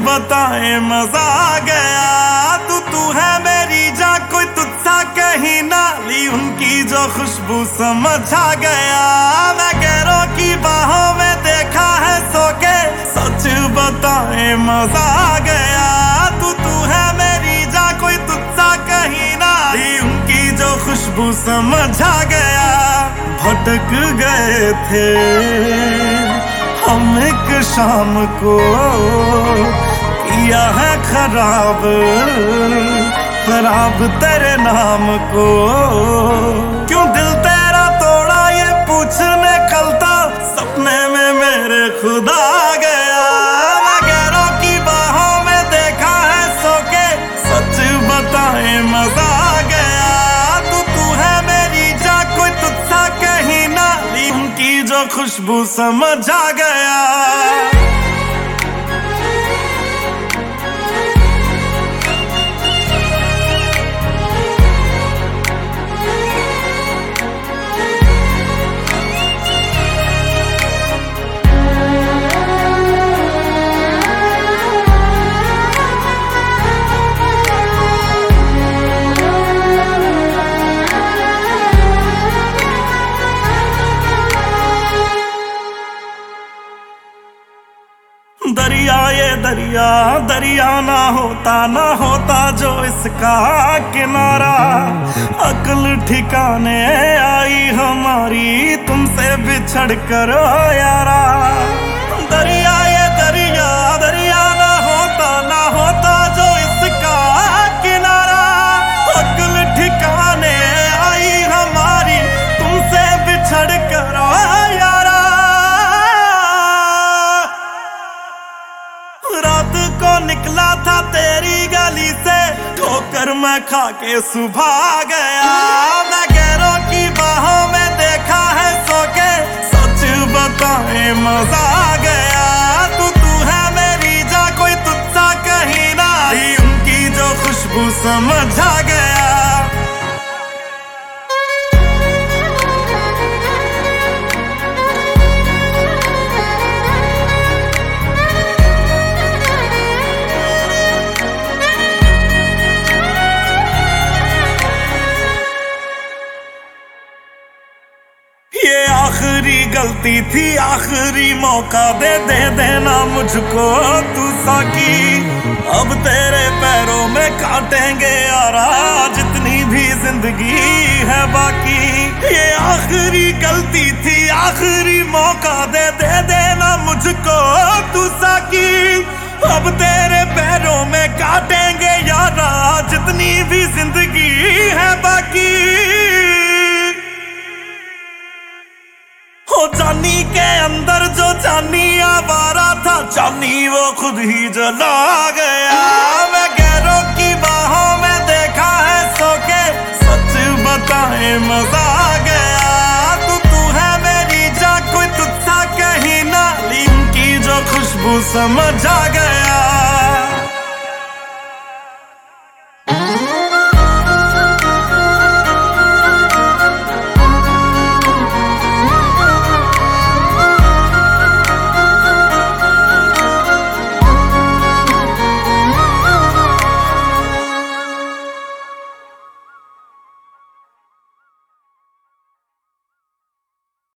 बताए मजा आ गया। तू है मेरी जा, कोई तुझसा कहीं ना ली, उनकी जो खुशबू समझ आ गया। मैं गैरों की बाहों में देखा है सो के, सच बताए मजा आ गया। तू है मेरी जा, कोई तुझसा कहीं ना ली, उनकी जो खुशबू समझ आ गया। भटक गए थे हम एक शाम को, किया है खराब खराब तेरे नाम को। क्यों दिल तेरा तोड़ा ये पूछने कल था, सपने में मेरे खुदा आ गया। मैं गैरों की बाहों में देखा है सो के, सच बताए मजा आ गया। तू है मेरी जा, कोई तुझसा कहीं ना ली, उनकी जो खुशबू समझ आ गया। दरिया ये दरिया दरिया ना होता जो इसका किनारा। अक्ल ठिकाने आई हमारी तुमसे बिछड़ कर यारा। दरिया ये दरिया दरिया ना होता जो इसका किनारा। अक्ल ठिकाने आई हमारी तुमसे बिछड़ कर यारा। रात को निकला था तेरी गली से, ठोकर मैं खा के सुबह आ गया। मैं गैरों की बाहों में देखा है सो के, सच बताए मजा आ गया। तू है मेरी जा, कोई तुझसा कहीं ना ली, उनकी जो खुशबू समझ आ गया। ये आखिरी गलती थी, आखिरी मौका दे देना मुझको तू साकी। अब तेरे पैरों में काटेंगे यारा, जितनी भी जिंदगी है बाकी। ये आखिरी गलती थी, आखिरी मौका दे देना मुझको तू साकी। अब तेरे पैरों में काटेंगे यारा, जितनी भी जिंदगी है बाकी। हो जानी के अंदर जो जानी आवारा था, जानी वो खुद ही जला गया। मैं गैरों की बाहों में देखा है सो के, सच बताए मजा आ गया। तू है मेरी जा, कोई तुझसा कहीं ना ली, उनकी जो खुशबू समझ आ गया।